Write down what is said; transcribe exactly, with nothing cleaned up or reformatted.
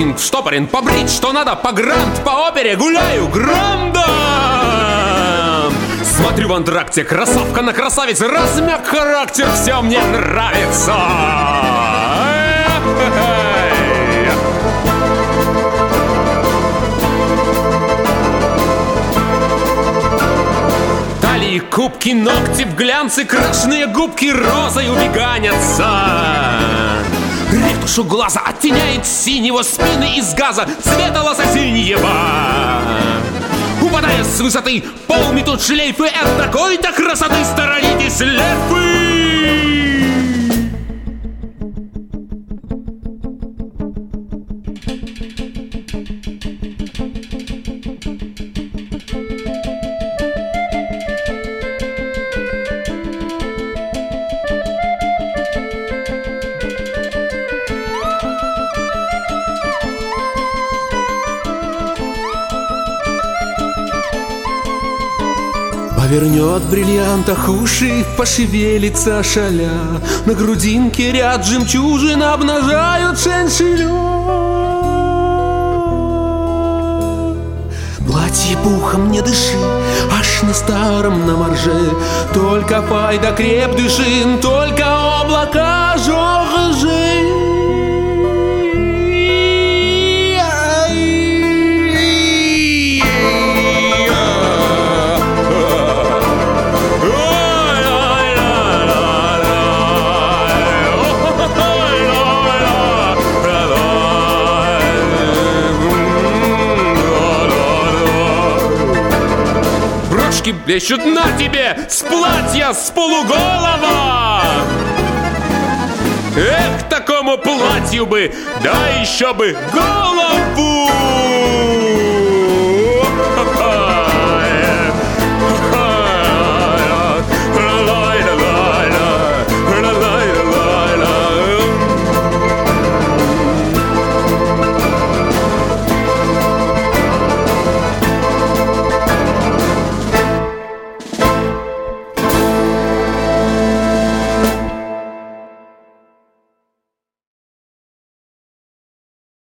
смокинг вштопорен, побрить, что надо, по грант, по опере гуляю грандом. Смотрю в антракте, красавка на красавице, размяк характер, все мне нравится. Талии, кубки, ногти в глянце, крашеные губки розой убеганятся. Ретушь у глаза оттеняет синего, спины из газа цвета лососиньего. Упадая с высоты, пол метут шлейфы, от такой-то красоты сторонитесь слепы. Повернет в бриллиантах уши, пошевелится шаля. На грудинке ряд жемчужин обнажают шеншелю. Платье пухом не дыши, аж на старом на марже. Только пай да креп дышин, только облака жоржи. Блещут на тебе с платья с полуголова. Эх, такому платью бы, да еще бы голову.